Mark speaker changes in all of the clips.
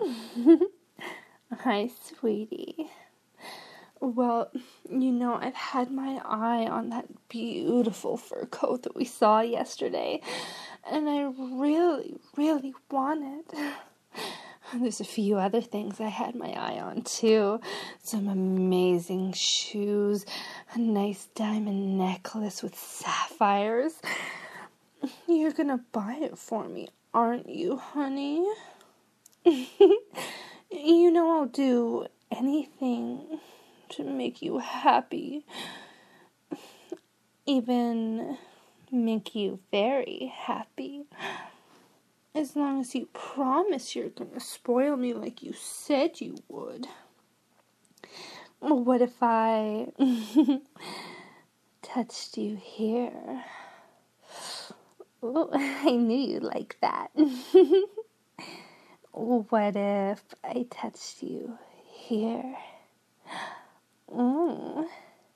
Speaker 1: Hi, sweetie. Well, I've had my eye on that beautiful fur coat that we saw yesterday, and I really, really want it. There's a few other things I had my eye on, too. Some amazing shoes, a nice diamond necklace with sapphires. You're gonna buy it for me, aren't you, honey? I'll do anything to make you happy. Even make you very happy. As long as you promise you're gonna spoil me like you said you would. What if I touched you here? Oh, I knew you'd like that. What if I touched you here? What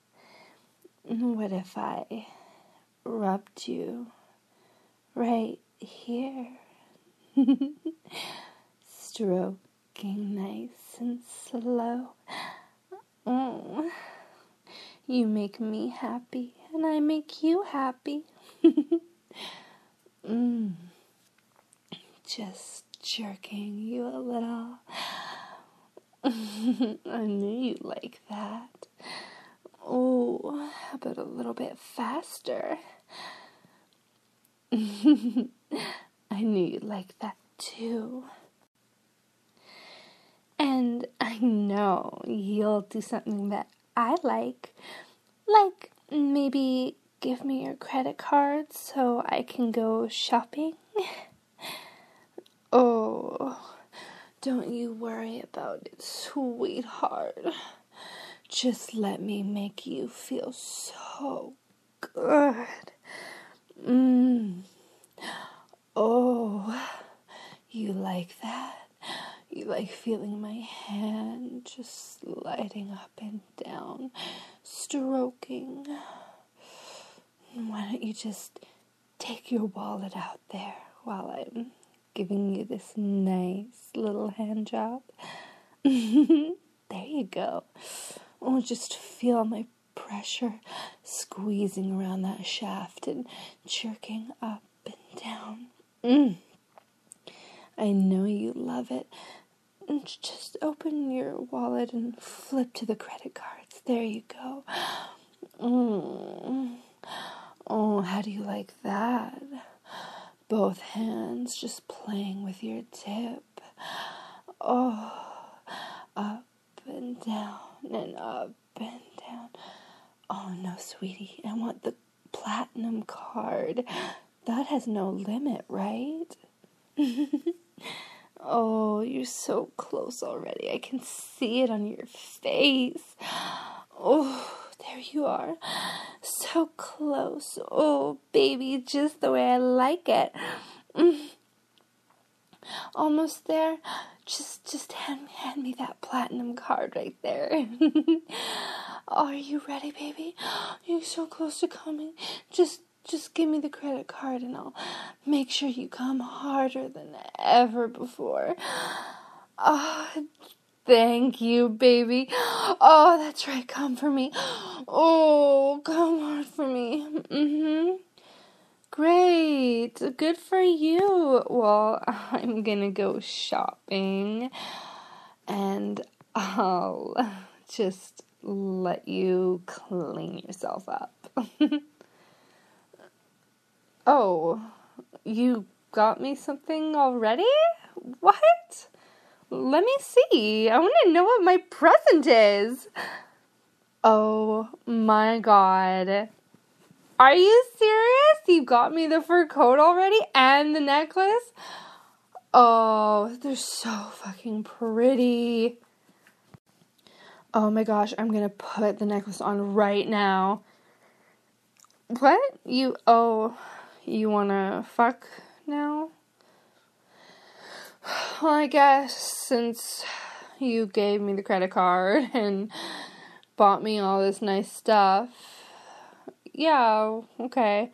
Speaker 1: if I rubbed you right here? Stroking nice and slow. You make me happy, and I make you happy. Just jerking you a little. I knew you'd like that. Oh, how about a little bit faster? I knew you'd like that too. And I know you'll do something that I like maybe give me your credit card so I can go shopping. Oh, don't you worry about it, sweetheart. Just let me make you feel so good. Oh, you like that? You like feeling my hand just sliding up and down, stroking. Why don't you just take your wallet out there while I'm giving you this nice little hand job? There you go. Oh, just feel my pressure squeezing around that shaft and jerking up and down. I know you love it. Just open your wallet and flip to the credit cards. There you go. Oh, how do you like that? Both hands just playing with your tip. Oh, up and down and up and down. Oh, no, sweetie, I want the platinum card. That has no limit, right? Oh, you're so close already. I can see it on your face. Oh, there you are. So close. Oh, baby, just the way I like it. Almost there. Just hand me that platinum card right there. Are you ready, baby? You're so close to coming. Just give me the credit card and I'll make sure you come harder than ever before. Oh, thank you, baby. Oh, that's right. Come for me. Oh, come on for me. Great. Good for you. Well, I'm gonna go shopping and I'll just let you clean yourself up. Oh, you got me something already? What? Let me see. I want to know what my present is. Oh my God. Are you serious? You got me the fur coat already and the necklace? Oh, they're so fucking pretty. Oh my gosh, I'm gonna put the necklace on right now. What? You wanna fuck now? Well, I guess since you gave me the credit card and bought me all this nice stuff, yeah, okay.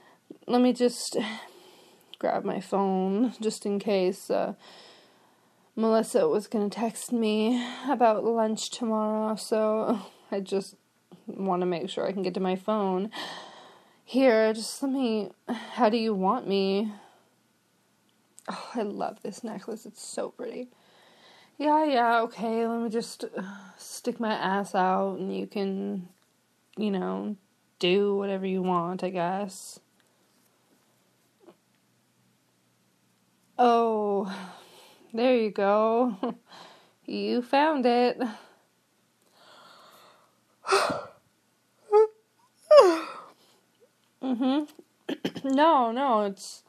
Speaker 1: Let me just grab my phone just in case Melissa was going to text me about lunch tomorrow, so I just want to make sure I can get to my phone. Here, just let me, how do you want me? Oh, I love this necklace. It's so pretty. Yeah, okay, let me just stick my ass out and you can, do whatever you want, I guess. Oh, there you go. You found it. No, it's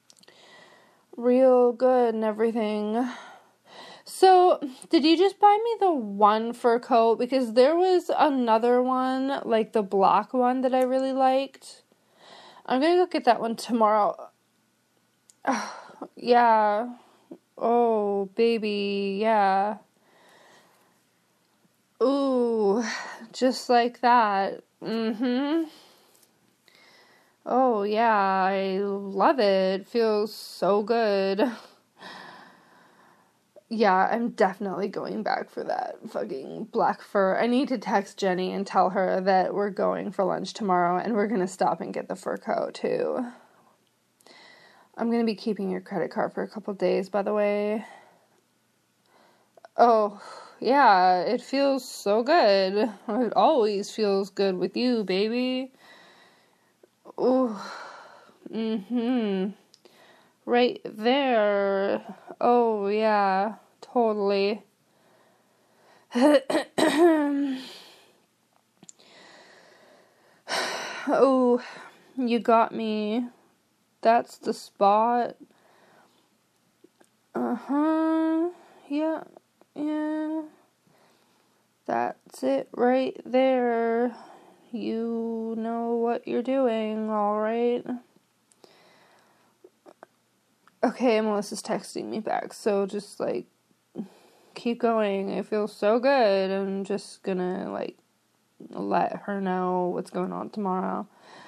Speaker 1: real good and everything. So, did you just buy me the one fur coat? Because there was another one, like the black one that I really liked. I'm gonna go get that one tomorrow. Yeah. Oh, baby, yeah. Ooh, just like that. Oh, yeah, I love it. Feels so good. Yeah, I'm definitely going back for that fucking black fur. I need to text Jenny and tell her that we're going for lunch tomorrow and we're gonna stop and get the fur coat, too. I'm gonna be keeping your credit card for a couple days, by the way. Oh, yeah, it feels so good. It always feels good with you, baby. Ooh. Right there. Oh, yeah, totally. Oh, you got me. That's the spot. Yeah. That's it right there. You know what you're doing, alright? Okay, Melissa's texting me back, so just, keep going. It feels so good. I'm just gonna, let her know what's going on tomorrow.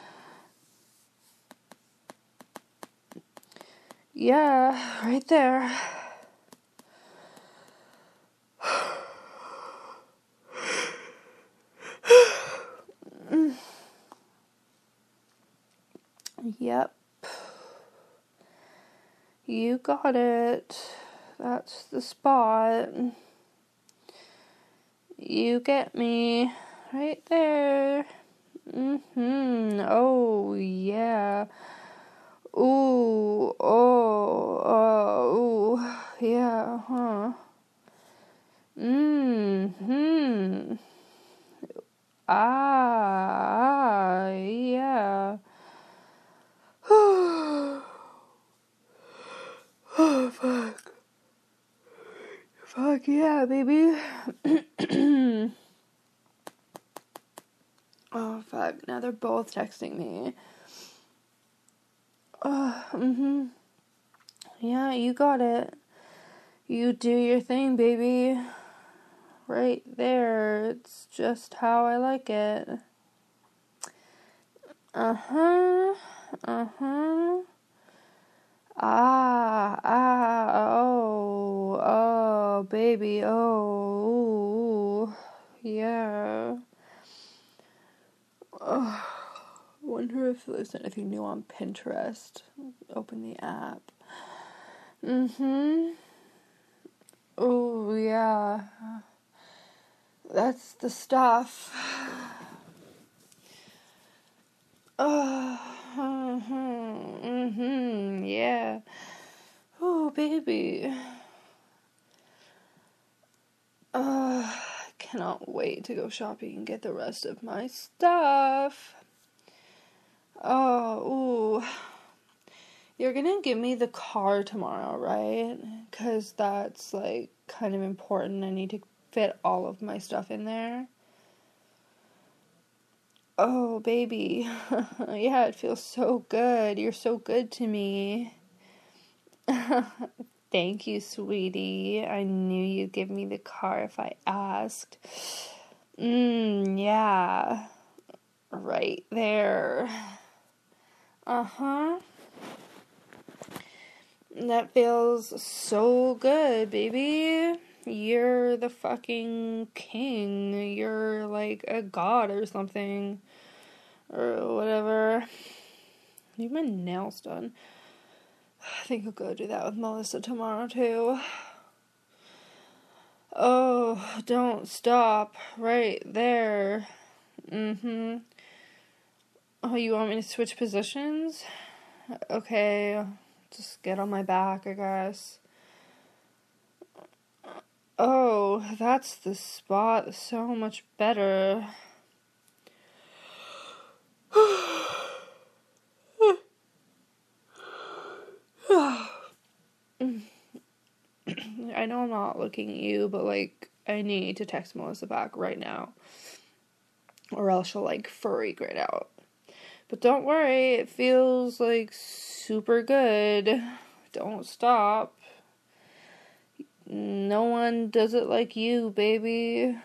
Speaker 1: Yeah, right there. Yep. You got it. That's the spot. You get me. Right there. Oh, yeah. Ooh. Ooh. Yeah, huh. Yeah. Oh, fuck. Fuck yeah, baby. Oh, fuck. Now they're both texting me. Yeah, you got it. You do your thing, baby. Right there. It's just how I like it. Oh, baby, oh, yeah. Oh, wonder if there's anything new on Pinterest. Open the app. Oh, yeah. That's the stuff. Yeah. Oh, baby. I cannot wait to go shopping and get the rest of my stuff. Oh, ooh. You're gonna give me the car tomorrow, right? Because that's, kind of important. I need to fit all of my stuff in there. Oh, baby. Yeah, it feels so good. You're so good to me. Thank you, sweetie. I knew you'd give me the car if I asked. Yeah. Right there. That feels so good, baby. You're the fucking king. You're like a god or something. Or whatever. Need my nails done. I think I'll go do that with Melissa tomorrow, too. Oh, don't stop. Right there. Oh, you want me to switch positions? Okay, just get on my back, I guess. Oh, that's the spot. So much better. I know I'm not looking at you, but, like, I need to text Melissa back right now. Or else she'll, like, freak right out. But don't worry, it feels, like, super good. Don't stop. No one does it like you, baby.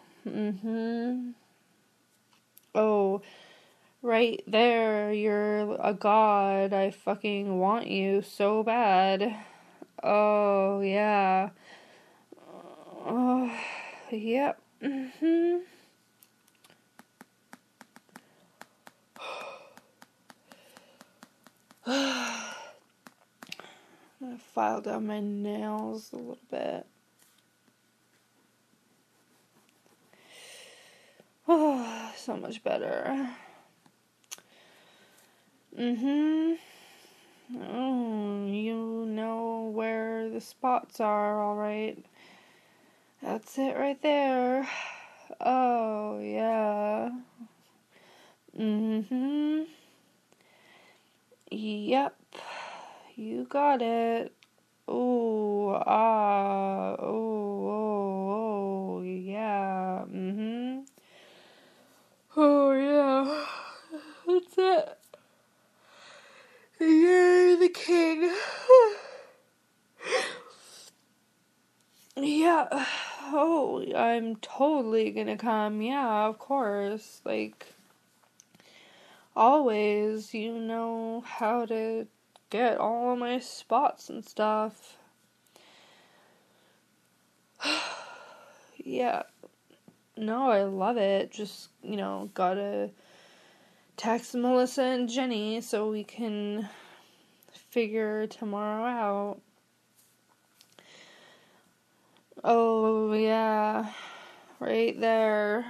Speaker 1: Oh, right there, you're a god. I fucking want you so bad. Oh, yeah. Oh, yep. I'm gonna file down my nails a little bit. Oh, so much better. Oh, you know where the spots are, alright. That's it right there. Oh, yeah. Yep. You got it. Oh, oh, yeah. Oh, yeah. That's it. You're the king. Yeah. Oh, I'm totally gonna come. Yeah, of course. Like, always, you know how to get all of my spots and stuff. Yeah. No, I love it. Just, gotta text Melissa and Jenny so we can figure tomorrow out. Oh, yeah. Right there.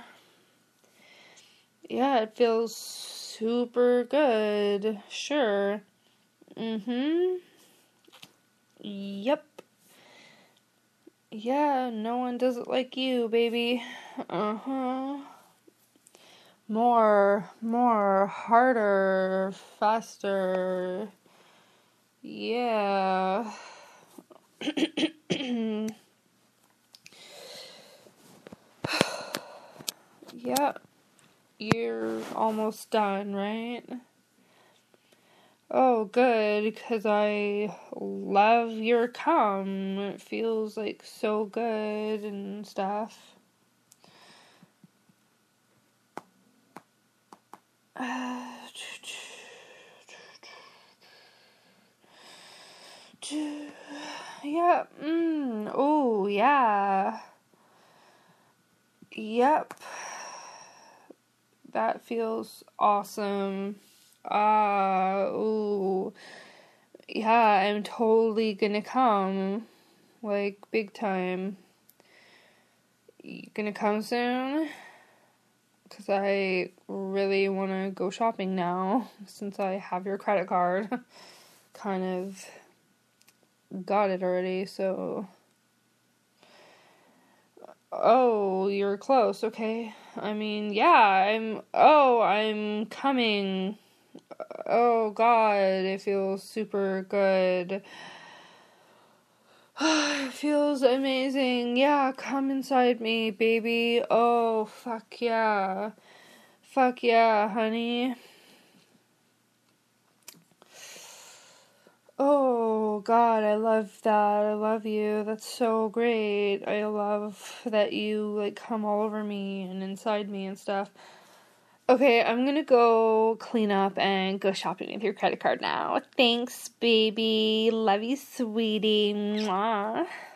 Speaker 1: Yeah, it feels super good. Sure. Yep. Yeah, no one does it like you, baby. More, harder, faster. Yeah. Yep. You're almost done, right? Oh, good, because I love your cum. It feels like so good and stuff. Yep. Oh, yeah. Yep. That feels awesome. Ooh. Yeah, I'm totally gonna come. Like, big time. You gonna come soon? Because I really want to go shopping now, since I have your credit card. Kind of got it already, so... Oh, you're close, okay. I mean, yeah, I'm coming. Oh, God, it feels super good. It feels amazing. Yeah, come inside me, baby. Oh, fuck yeah. Fuck yeah, honey. Oh, God, I love that. I love you. That's so great. I love that you, like, come all over me and inside me and stuff. Okay, I'm gonna go clean up and go shopping with your credit card now. Thanks, baby. Love you, sweetie. Mwah.